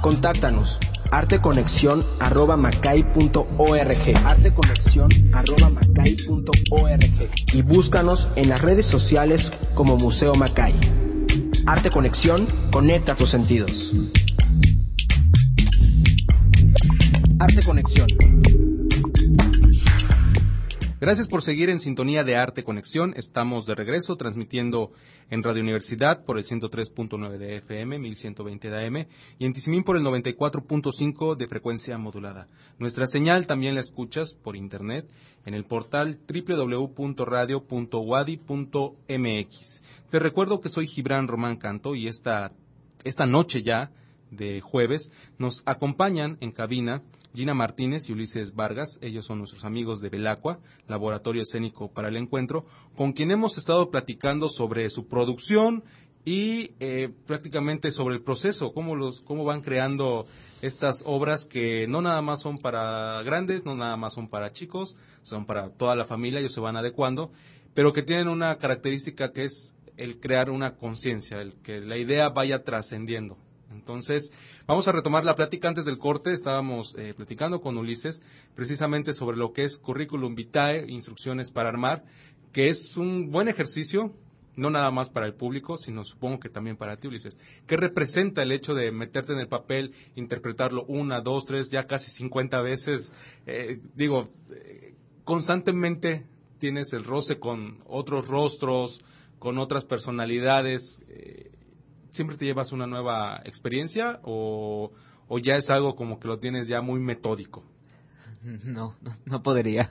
Contáctanos arteconexion@macay.org, arteconexion@macay.org, y búscanos en las redes sociales como Museo Macay. Arte Conexión, conecta tus sentidos. Arte Conexión. Gracias por seguir en sintonía de Arte Conexión. Estamos de regreso transmitiendo en Radio Universidad por el 103.9 de FM, 1120 de AM, y en Tizimín por el 94.5 de frecuencia modulada. Nuestra señal también la escuchas por internet en el portal www.radio.wadi.mx. Te recuerdo que soy Gibran Román Canto y esta noche ya de jueves nos acompañan en cabina Gina Martínez y Ulises Vargas. Ellos son nuestros amigos de Belacqua, Laboratorio Escénico para el Encuentro, con quien hemos estado platicando sobre su producción y prácticamente sobre el proceso, cómo van creando estas obras que no nada más son para grandes, no nada más son para chicos, son para toda la familia, ellos se van adecuando, pero que tienen una característica que es el crear una conciencia, el que la idea vaya trascendiendo. Entonces, vamos a retomar la plática. Antes del corte estábamos platicando con Ulises precisamente sobre lo que es Curriculum Vitae, instrucciones para armar, que es un buen ejercicio, no nada más para el público, sino supongo que también para ti, Ulises. ¿Qué representa el hecho de meterte en el papel, interpretarlo 1, 2, 3, ya casi 50 veces? Constantemente tienes el roce con otros rostros, con otras personalidades. ¿Siempre te llevas una nueva experiencia o ya es algo como que lo tienes ya muy metódico? No podría.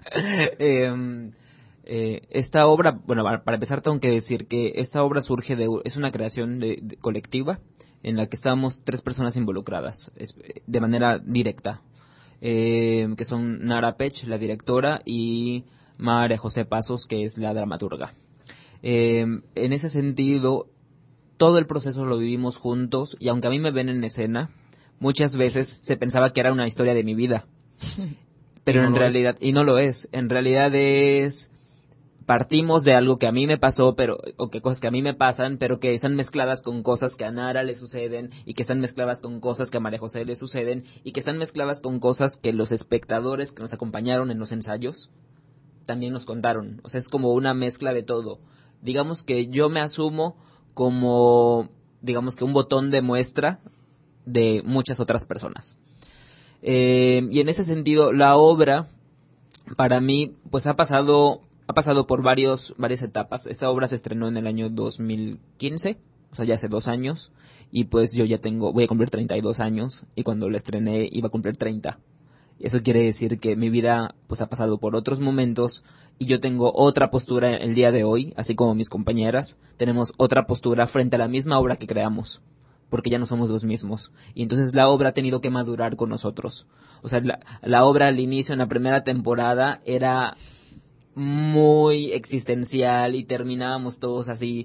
Esta obra, bueno, para empezar tengo que decir que esta obra es una creación colectiva en la que estábamos 3 personas involucradas de manera directa, que son Nara Pech, la directora, y María José Pasos, que es la dramaturga. En ese sentido, todo el proceso lo vivimos juntos, y aunque a mí me ven en escena, muchas veces se pensaba que era una historia de mi vida. Pero en realidad, y no lo es, en realidad partimos de algo que a mí me pasó, o que cosas que a mí me pasan, pero que están mezcladas con cosas que a Nara le suceden, y que están mezcladas con cosas que a María José le suceden, y que están mezcladas con cosas que los espectadores que nos acompañaron en los ensayos también nos contaron. O sea, es como una mezcla de todo. Digamos que yo me asumo como, digamos que un botón de muestra de muchas otras personas. Y en ese sentido, la obra, para mí, pues ha pasado por varias etapas. Esta obra se estrenó en el año 2015, o sea, ya hace 2 años, y pues yo ya voy a cumplir 32 años, y cuando la estrené iba a cumplir 30. Eso quiere decir que mi vida pues ha pasado por otros momentos y yo tengo otra postura el día de hoy, así como mis compañeras, tenemos otra postura frente a la misma obra que creamos, porque ya no somos los mismos. Y entonces la obra ha tenido que madurar con nosotros. O sea, la obra al inicio, en la primera temporada, era muy existencial y terminábamos todos así,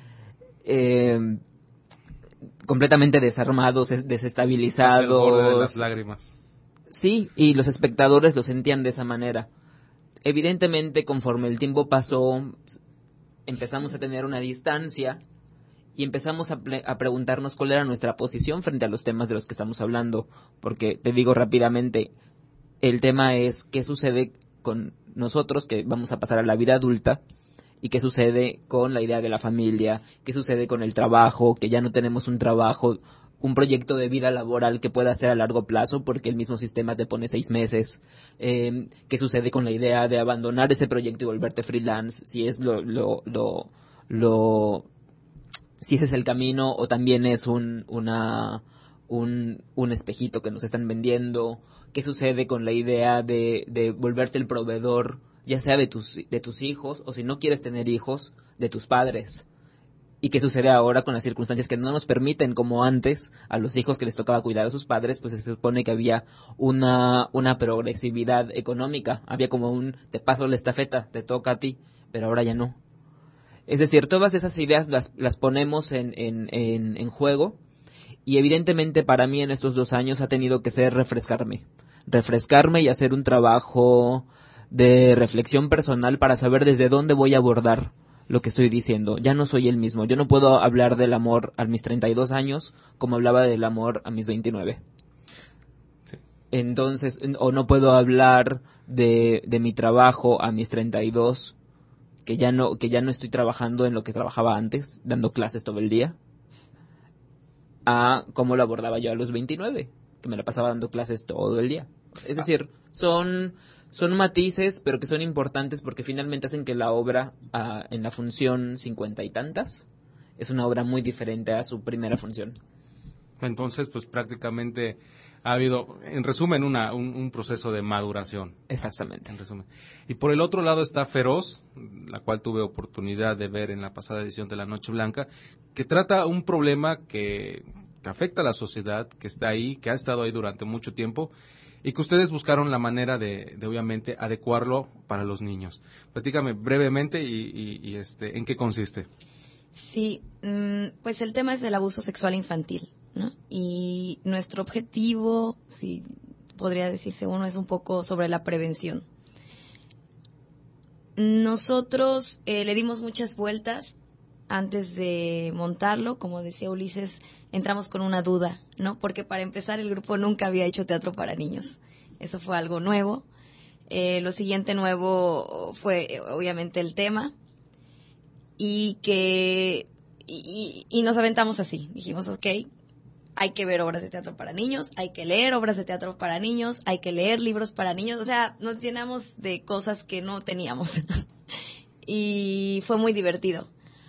completamente desarmados, desestabilizados. Hacia el borde de las lágrimas. Sí, y los espectadores lo sentían de esa manera. Evidentemente, conforme el tiempo pasó, empezamos a tener una distancia y empezamos a preguntarnos cuál era nuestra posición frente a los temas de los que estamos hablando. Porque, te digo rápidamente, el tema es qué sucede con nosotros que vamos a pasar a la vida adulta y qué sucede con la idea de la familia, qué sucede con el trabajo, que ya no tenemos un trabajo, un proyecto de vida laboral que pueda ser a largo plazo porque el mismo sistema te pone 6 meses. ¿Qué sucede con la idea de abandonar ese proyecto y volverte freelance? Si es si ese es el camino o también es un espejito que nos están vendiendo. ¿Qué sucede con la idea de volverte el proveedor, ya sea de tus hijos o si no quieres tener hijos, de tus padres? ¿Y qué sucede ahora con las circunstancias que no nos permiten, como antes, a los hijos que les tocaba cuidar a sus padres? Pues se supone que había una progresividad económica. Había como te paso la estafeta, te toca a ti, pero ahora ya no. Es decir, todas esas ideas las ponemos en juego. Y evidentemente para mí en estos 2 años ha tenido que ser refrescarme y hacer un trabajo de reflexión personal para saber desde dónde voy a abordar lo que estoy diciendo. Ya no soy el mismo. Yo no puedo hablar del amor a mis 32 años como hablaba del amor a mis 29. Entonces, o no puedo hablar de mi trabajo a mis 32, que ya no estoy trabajando en lo que trabajaba antes, dando clases todo el día, a cómo lo abordaba yo a los 29, que me la pasaba dando clases todo el día. Es decir, son matices, pero que son importantes porque finalmente hacen que la obra, en la función 50 y tantas, es una obra muy diferente a su primera función. Entonces, pues prácticamente ha habido, en resumen, un proceso de maduración. Exactamente. En resumen. Y por el otro lado está Feroz, la cual tuve oportunidad de ver en la pasada edición de La Noche Blanca, que trata un problema que afecta a la sociedad, que está ahí, que ha estado ahí durante mucho tiempo, y que ustedes buscaron la manera de obviamente adecuarlo para los niños. Platícame brevemente y ¿en qué consiste? Sí, pues el tema es el abuso sexual infantil, ¿no? Y nuestro objetivo, si podría decirse uno, es un poco sobre la prevención. Nosotros le dimos muchas vueltas antes de montarlo. Como decía Ulises, entramos con una duda, ¿no? Porque para empezar el grupo nunca había hecho teatro para niños. Eso fue algo nuevo. Lo siguiente nuevo fue obviamente el tema. Y nos aventamos así. Dijimos, ok, hay que ver obras de teatro para niños, hay que leer obras de teatro para niños, hay que leer libros para niños. O sea, nos llenamos de cosas que no teníamos. Y fue muy divertido.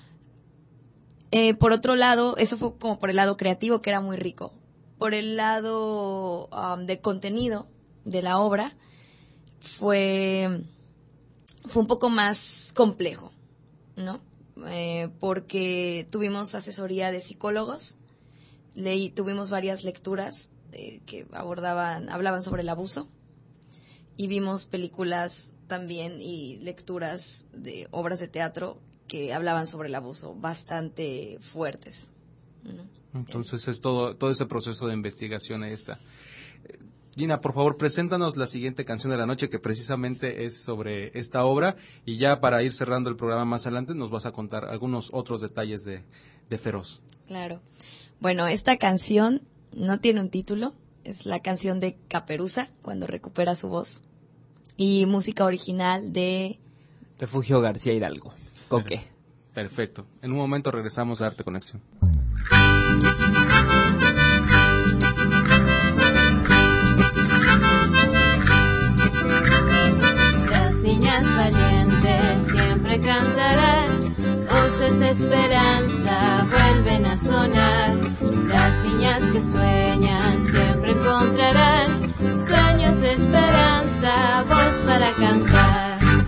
Por otro lado, eso fue como por el lado creativo, que era muy rico. Por el lado de contenido de la obra, fue un poco más complejo, ¿no? Porque tuvimos asesoría de psicólogos, tuvimos varias lecturas que hablaban sobre el abuso, y vimos películas también y lecturas de obras de teatro que hablaban sobre el abuso, bastante fuertes, ¿no? Entonces es todo ese proceso de investigación ahí está. Gina, por favor, preséntanos la siguiente canción de la noche, que precisamente es sobre esta obra, y ya para ir cerrando el programa más adelante nos vas a contar algunos otros detalles de Feroz. Claro. Bueno, esta canción no tiene un título, es la canción de Caperuza, cuando recupera su voz, y música original de Refugio García Hidalgo. Coque. Perfecto. En un momento regresamos a Arte Conexión. Las niñas valientes siempre cantarán, voces de esperanza vuelven a sonar. Las niñas que sueñan siempre encontrarán sueños de esperanza, voz para cantar.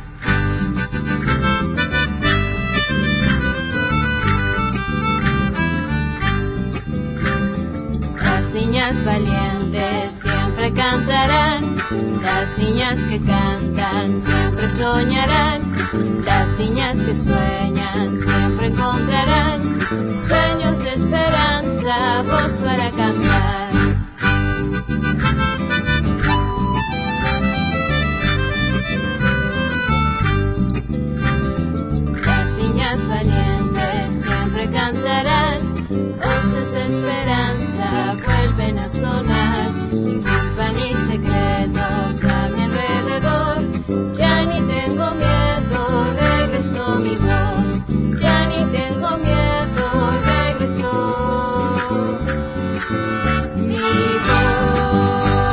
Las niñas valientes siempre cantarán, las niñas que cantan siempre soñarán, las niñas que sueñan siempre encontrarán sueños de esperanza, voz para cantar. Las niñas valientes siempre cantarán, voces de esperanza vuelven a sonar. Van y secretos a mi alrededor, ya ni tengo miedo, regresó mi voz, ya ni tengo miedo, regresó mi voz.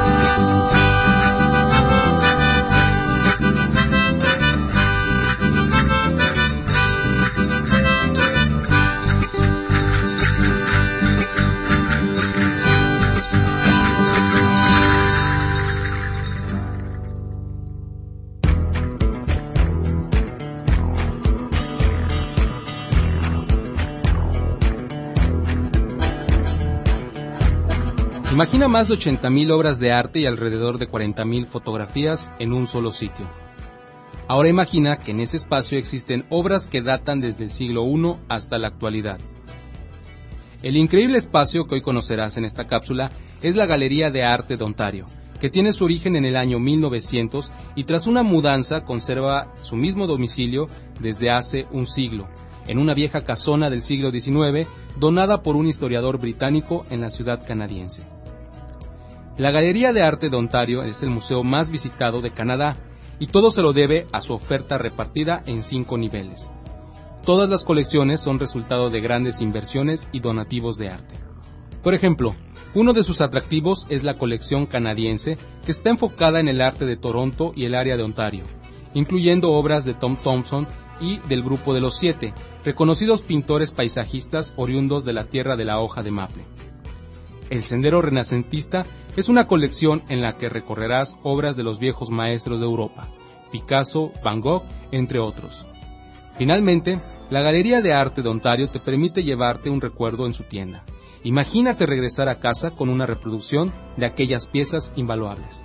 Imagina más de 80,000 obras de arte y alrededor de 40,000 fotografías en un solo sitio. Ahora imagina que en ese espacio existen obras que datan desde el siglo I hasta la actualidad. El increíble espacio que hoy conocerás en esta cápsula es la Galería de Arte de Ontario, que tiene su origen en el año 1900 y tras una mudanza conserva su mismo domicilio desde hace un siglo, en una vieja casona del siglo XIX, donada por un historiador británico en la ciudad canadiense. La Galería de Arte de Ontario es el museo más visitado de Canadá y todo se lo debe a su oferta repartida en 5 niveles. Todas las colecciones son resultado de grandes inversiones y donativos de arte. Por ejemplo, uno de sus atractivos es la colección canadiense, que está enfocada en el arte de Toronto y el área de Ontario, incluyendo obras de Tom Thomson y del Grupo de los 7, reconocidos pintores paisajistas oriundos de la tierra de la hoja de maple. El Sendero Renacentista es una colección en la que recorrerás obras de los viejos maestros de Europa, Picasso, Van Gogh, entre otros. Finalmente, la Galería de Arte de Ontario te permite llevarte un recuerdo en su tienda. Imagínate regresar a casa con una reproducción de aquellas piezas invaluables.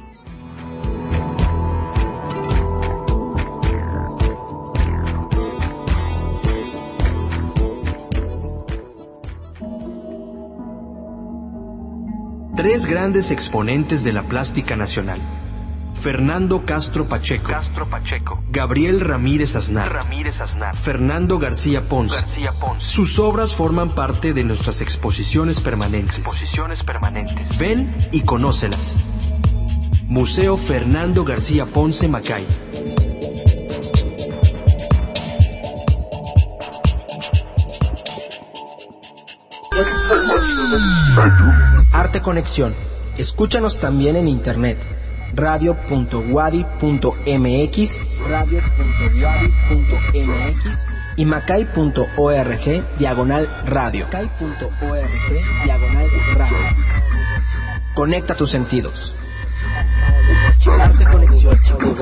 Tres grandes exponentes de la plástica nacional: Fernando Castro Pacheco, Gabriel Ramírez Aznar, Fernando García Ponce. Sus obras forman parte de nuestras exposiciones permanentes. Ven y conócelas. Museo Fernando García Ponce, Macay. Arte Conexión. Escúchanos también en internet. radio.wadi.mx, y macay.org/radio. Conecta tus sentidos. Arte Conexión.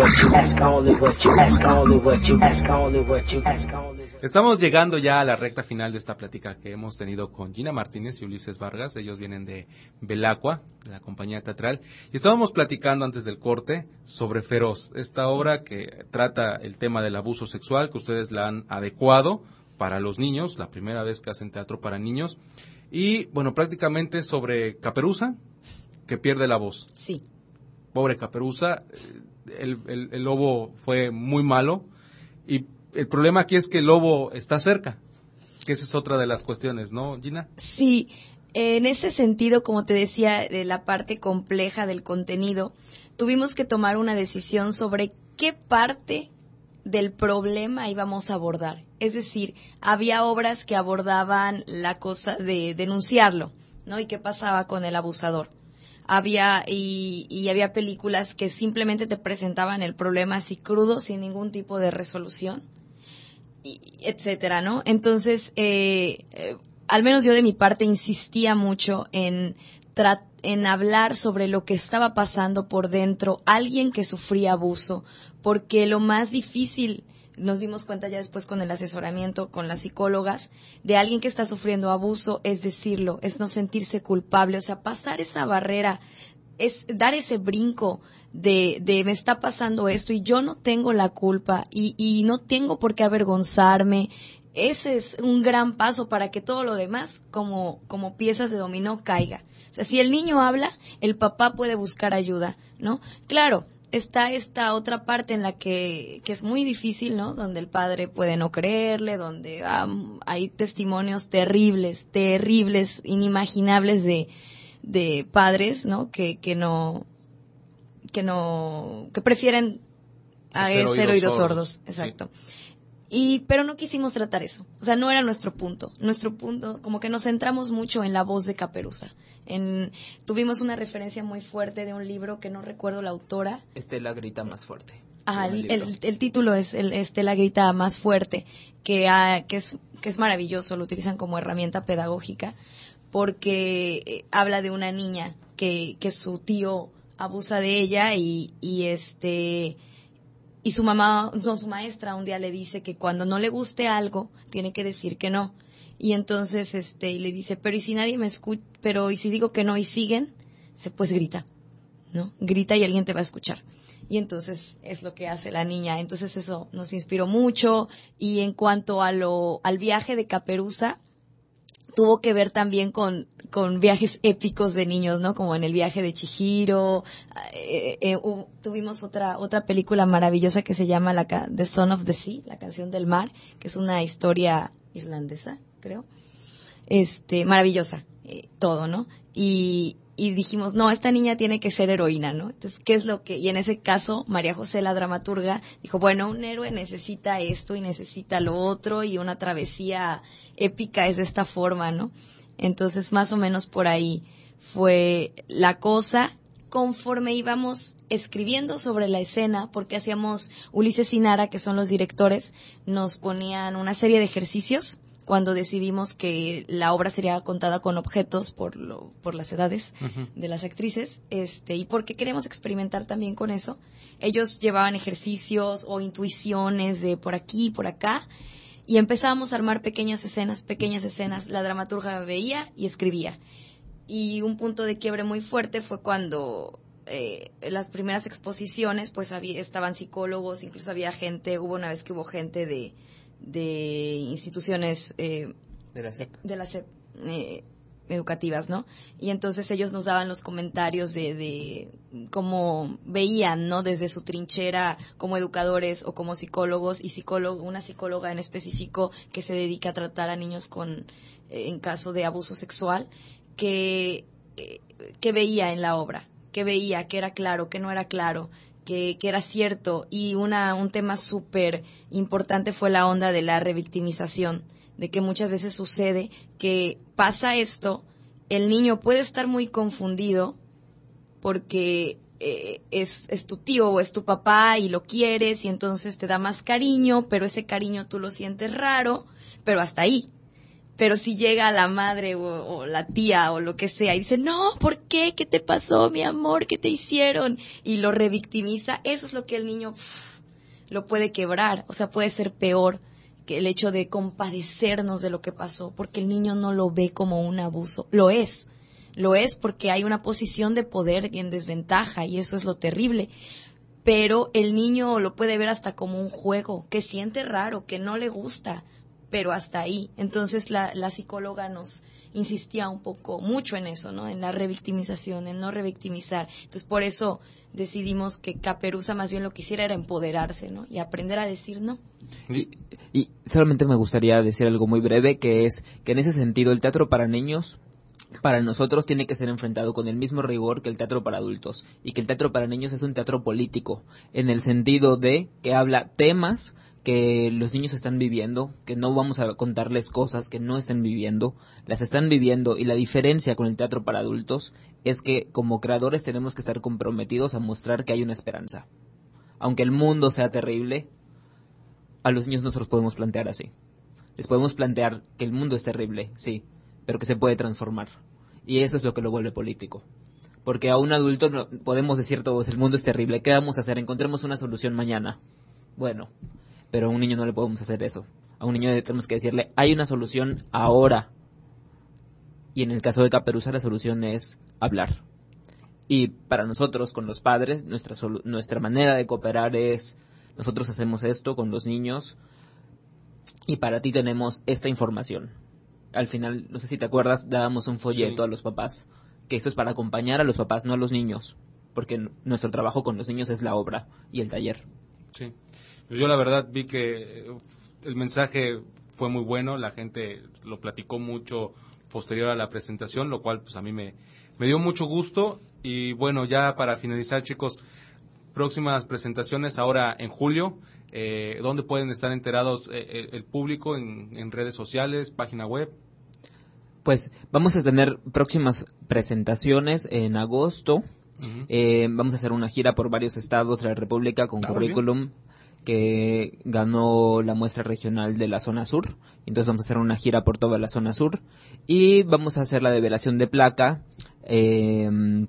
Estamos llegando ya a la recta final de esta plática que hemos tenido con Gina Martínez y Ulises Vargas. Ellos vienen de Belacqua, de la compañía teatral, y estábamos platicando antes del corte sobre Feroz, esta obra que trata el tema del abuso sexual, que ustedes la han adecuado para los niños, la primera vez que hacen teatro para niños, y bueno, prácticamente sobre Caperuza, que pierde la voz. Sí. Pobre Caperuza, el lobo fue muy malo, y el problema aquí es que el lobo está cerca, que esa es otra de las cuestiones, ¿no, Gina? Sí, en ese sentido, como te decía, de la parte compleja del contenido, tuvimos que tomar una decisión sobre qué parte del problema íbamos a abordar. Es decir, había obras que abordaban la cosa de denunciarlo, ¿no? Y qué pasaba con el abusador. Había películas que simplemente te presentaban el problema así crudo, sin ningún tipo de resolución, etcétera, ¿no? Entonces, al menos yo de mi parte insistía mucho en hablar sobre lo que estaba pasando por dentro, alguien que sufría abuso, porque lo más difícil, nos dimos cuenta ya después con el asesoramiento con las psicólogas, de alguien que está sufriendo abuso es decirlo, es no sentirse culpable, o sea, pasar esa barrera, es dar ese brinco de me está pasando esto y yo no tengo la culpa y no tengo por qué avergonzarme. Ese es un gran paso para que todo lo demás, como piezas de dominó, caiga. O sea, si el niño habla, el papá puede buscar ayuda, ¿no? Claro, está esta otra parte en la que es muy difícil, ¿no? Donde el padre puede no creerle, donde hay testimonios terribles, inimaginables de padres, ¿no? Que prefieren ser oídos sordos. Exacto. Sí. Pero no quisimos tratar eso. O sea, no era nuestro punto. Nuestro punto, como que nos centramos mucho en la voz de Caperuza. Tuvimos una referencia muy fuerte de un libro que no recuerdo la autora. Estela grita más fuerte. El título es Estela grita más fuerte, que es maravilloso, lo utilizan como herramienta pedagógica, porque habla de una niña que su tío abusa de ella y su maestra un día le dice que cuando no le guste algo tiene que decir que no. Y entonces le dice, pero ¿y si nadie me escucha? Pero ¿y si digo que no y siguen? Pues grita, ¿no? Grita y alguien te va a escuchar. Y entonces es lo que hace la niña. Entonces eso nos inspiró mucho. Y en cuanto al viaje de Caperuza, tuvo que ver también con viajes épicos de niños, ¿no? Como en el viaje de Chihiro. Tuvimos otra película maravillosa que se llama The Song of the Sea, la canción del mar, que es una historia irlandesa, creo. Maravillosa, todo, ¿no? Y y dijimos, no, esta niña tiene que ser heroína, ¿no? Entonces, ¿qué es lo que...? Y en ese caso, María José, la dramaturga, dijo, bueno, un héroe necesita esto y necesita lo otro, y una travesía épica es de esta forma, ¿no? Entonces, más o menos por ahí fue la cosa. Conforme íbamos escribiendo sobre la escena, porque hacíamos, Ulises y Nara, que son los directores, nos ponían una serie de ejercicios cuando decidimos que la obra sería contada con objetos por las edades de las actrices, y porque queríamos experimentar también con eso. Ellos llevaban ejercicios o intuiciones de por aquí, por acá, y empezábamos a armar pequeñas escenas. La dramaturga veía y escribía. Y un punto de quiebre muy fuerte fue cuando las primeras exposiciones, pues estaban psicólogos, incluso hubo una vez que hubo gente de instituciones de la SEP educativas, ¿no? Y entonces ellos nos daban los comentarios de cómo veían, ¿no? Desde su trinchera como educadores o como psicólogos, y una psicóloga en específico que se dedica a tratar a niños en caso de abuso sexual, que veía en la obra, que veía, que era claro, que no era claro, que era cierto. Y un tema súper importante fue la onda de la revictimización, de que muchas veces sucede que pasa esto, el niño puede estar muy confundido porque es tu tío o es tu papá y lo quieres y entonces te da más cariño, pero ese cariño tú lo sientes raro, pero hasta ahí. Pero si llega la madre o la tía o lo que sea y dice, no, ¿por qué? ¿Qué te pasó, mi amor? ¿Qué te hicieron? Y lo revictimiza, eso es lo que el niño lo puede quebrar. O sea, puede ser peor que el hecho de compadecernos de lo que pasó, porque el niño no lo ve como un abuso. Lo es porque hay una posición de poder en desventaja, y eso es lo terrible. Pero el niño lo puede ver hasta como un juego, que siente raro, que no le gusta, pero hasta ahí. Entonces la psicóloga nos insistía mucho en eso, ¿no? En la revictimización, en no revictimizar. Entonces por eso decidimos que Caperuza más bien lo que hiciera era empoderarse, ¿no? Y aprender a decir no. Y solamente me gustaría decir algo muy breve, que es que en ese sentido el teatro para niños, para nosotros, tiene que ser enfrentado con el mismo rigor que el teatro para adultos, y que el teatro para niños es un teatro político, en el sentido de que habla temas que los niños están viviendo, que no vamos a contarles cosas que no estén viviendo, las están viviendo, y la diferencia con el teatro para adultos es que como creadores tenemos que estar comprometidos a mostrar que hay una esperanza. Aunque el mundo sea terrible, a los niños no se los podemos plantear así. Les podemos plantear que el mundo es terrible, sí, pero que se puede transformar. Y eso es lo que lo vuelve político. Porque a un adulto no podemos decir todos, el mundo es terrible, ¿qué vamos a hacer? Encontremos una solución mañana. Bueno, pero a un niño no le podemos hacer eso. A un niño tenemos que decirle, hay una solución ahora. Y en el caso de Caperuza, la solución es hablar. Y para nosotros, con los padres, nuestra manera de cooperar es, nosotros hacemos esto con los niños, y para ti tenemos esta información. Al final, no sé si te acuerdas, dábamos un folleto a los papás, que eso es para acompañar a los papás, no a los niños, porque nuestro trabajo con los niños es la obra y el taller. Sí. Yo la verdad vi que el mensaje fue muy bueno, la gente lo platicó mucho posterior a la presentación, lo cual pues a mí me dio mucho gusto. Y bueno, ya para finalizar, chicos, próximas presentaciones ahora en julio, ¿dónde pueden estar enterados el público? ¿En redes sociales, página web? Pues vamos a tener próximas presentaciones en agosto. Vamos a hacer una gira por varios estados de la República con currículum que ganó la muestra regional de la zona sur. Entonces vamos a hacer una gira por toda la zona sur y vamos a hacer la develación de placa en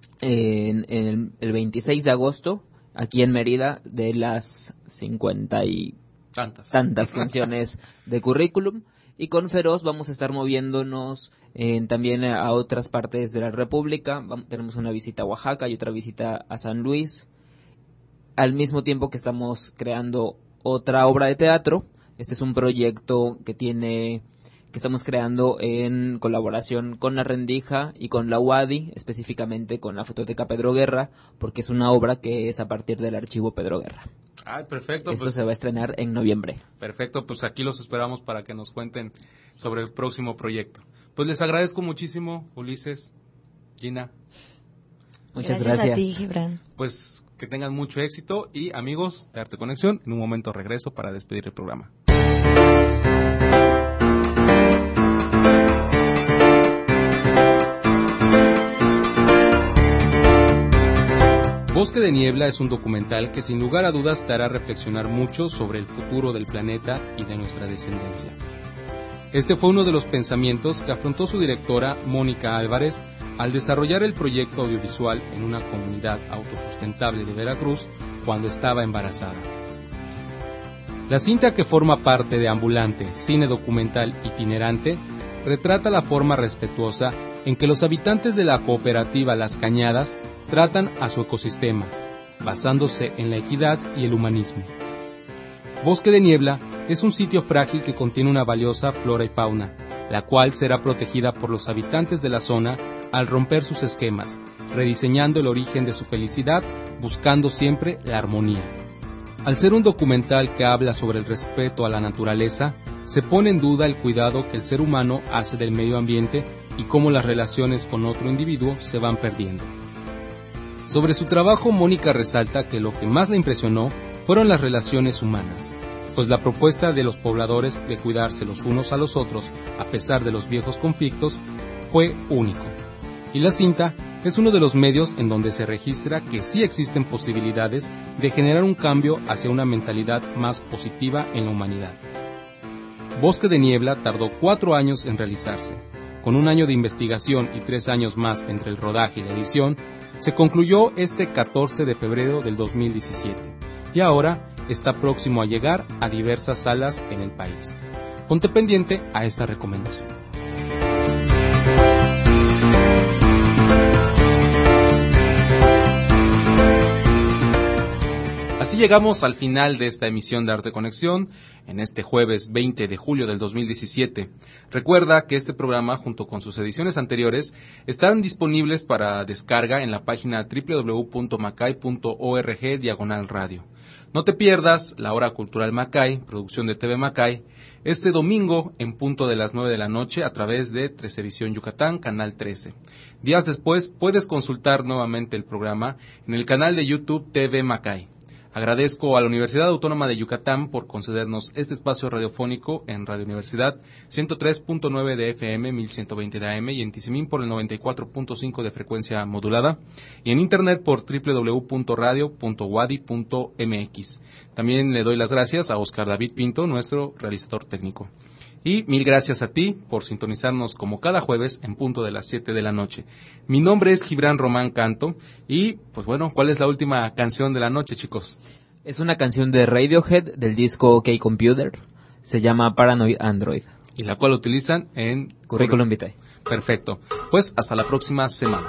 el 26 de agosto aquí en Mérida, de las 50 y tantas funciones de currículum. Y con Feroz vamos a estar moviéndonos también a otras partes de la República. Tenemos una visita a Oaxaca y otra visita a San Luis, al mismo tiempo que estamos creando otra obra de teatro. Este es un proyecto que estamos creando en colaboración con La Rendija y con la UADY, específicamente con la Fototeca Pedro Guerra, porque es una obra que es a partir del archivo Pedro Guerra. Perfecto. Esto se va a estrenar en noviembre. Perfecto, pues aquí los esperamos para que nos cuenten sobre el próximo proyecto. Pues les agradezco muchísimo, Ulises, Gina. Muchas Gracias gracias. a ti, Gibran. Pues que tengan mucho éxito y amigos de Arte Conexión, en un momento regreso para despedir el programa. Bosque de Niebla es un documental que sin lugar a dudas te hará reflexionar mucho sobre el futuro del planeta y de nuestra descendencia. Este fue uno de los pensamientos que afrontó su directora, Mónica Álvarez, al desarrollar el proyecto audiovisual en una comunidad autosustentable de Veracruz cuando estaba embarazada. La cinta, que forma parte de Ambulante, cine documental itinerante, retrata la forma respetuosa en que los habitantes de la cooperativa Las Cañadas tratan a su ecosistema, basándose en la equidad y el humanismo. Bosque de Niebla es un sitio frágil que contiene una valiosa flora y fauna, la cual será protegida por los habitantes de la zona al romper sus esquemas, rediseñando el origen de su felicidad, buscando siempre la armonía. Al ser un documental que habla sobre el respeto a la naturaleza, se pone en duda el cuidado que el ser humano hace del medio ambiente y cómo las relaciones con otro individuo se van perdiendo. Sobre su trabajo, Mónica resalta que lo que más le impresionó fueron las relaciones humanas, pues la propuesta de los pobladores de cuidarse los unos a los otros, a pesar de los viejos conflictos, fue único. Y la cinta es uno de los medios en donde se registra que sí existen posibilidades de generar un cambio hacia una mentalidad más positiva en la humanidad. Bosque de Niebla tardó 4 años en realizarse. Con 1 año de investigación y 3 años más entre el rodaje y la edición, se concluyó este 14 de febrero del 2017 y ahora está próximo a llegar a diversas salas en el país. Ponte pendiente a esta recomendación. Así llegamos al final de esta emisión de Arte Conexión, en este jueves 20 de julio del 2017. Recuerda que este programa, junto con sus ediciones anteriores, están disponibles para descarga en la página www.macay.org/radio. No te pierdas la Hora Cultural Macay, producción de TV Macay, este domingo en punto de las 9 de la noche a través de Trecevisión Yucatán, Canal 13. Días después puedes consultar nuevamente el programa en el canal de YouTube TV Macay. Agradezco a la Universidad Autónoma de Yucatán por concedernos este espacio radiofónico en Radio Universidad 103.9 de FM, 1120 de AM y en Tizimín por el 94.5 de frecuencia modulada y en internet por www.radio.wadi.mx. También le doy las gracias a Oscar David Pinto, nuestro realizador técnico. Y mil gracias a ti por sintonizarnos como cada jueves en punto de las 7 de la noche. Mi nombre es Gibran Román Canto y, pues bueno, ¿cuál es la última canción de la noche, chicos? Es una canción de Radiohead del disco OK Computer. Se llama Paranoid Android. Y la cual utilizan en Curriculum Vitae. Perfecto. Pues hasta la próxima semana.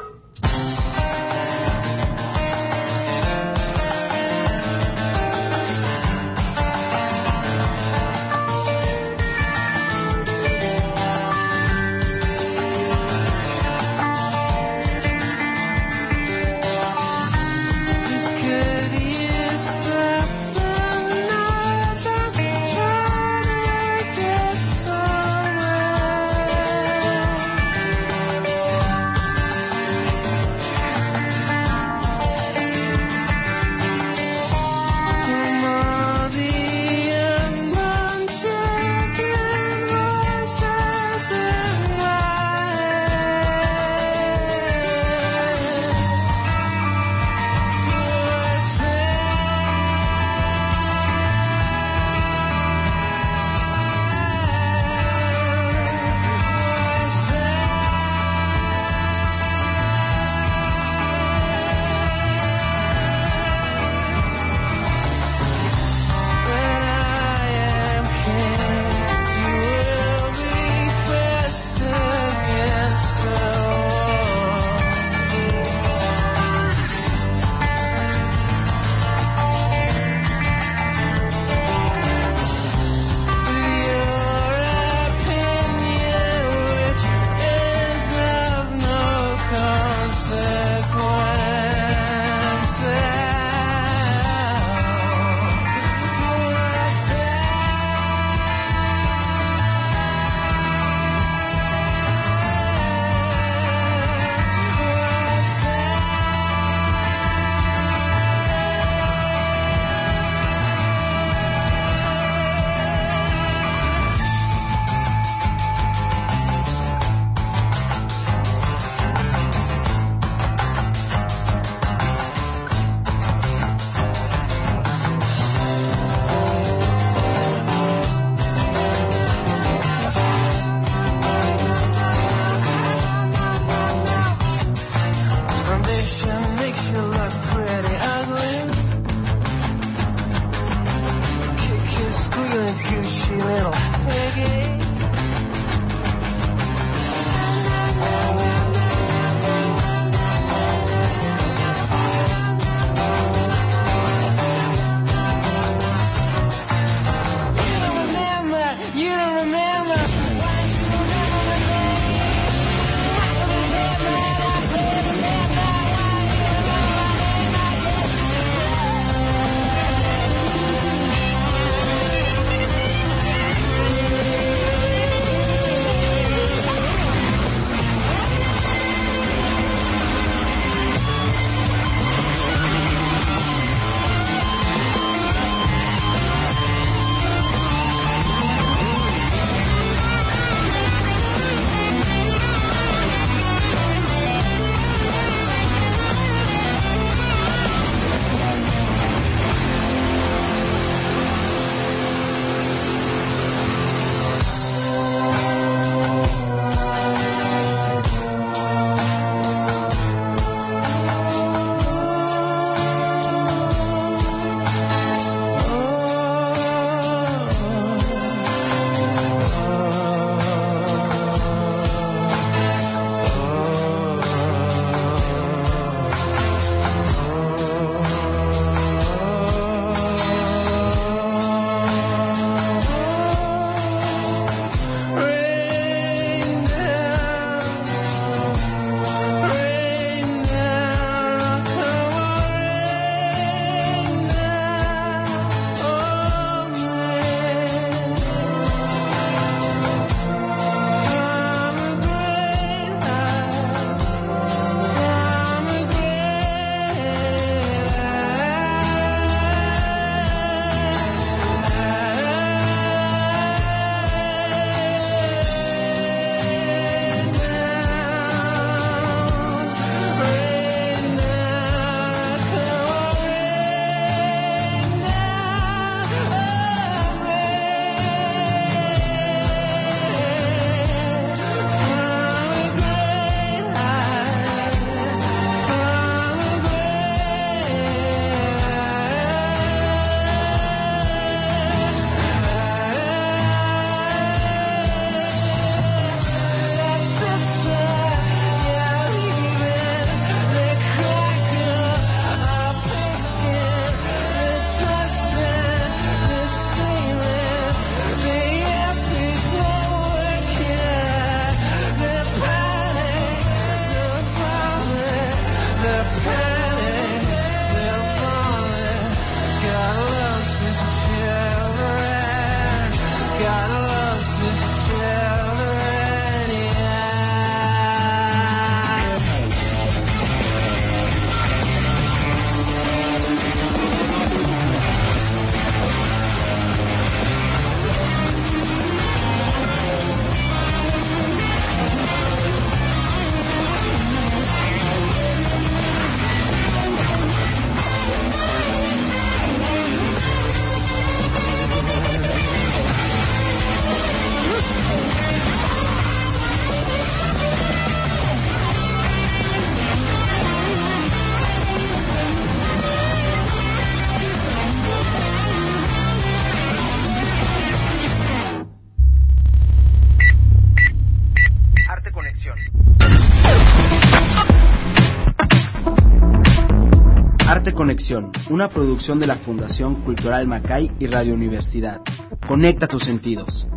Arte Conexión, una producción de la Fundación Cultural Macay y Radio Universidad. Conecta tus sentidos.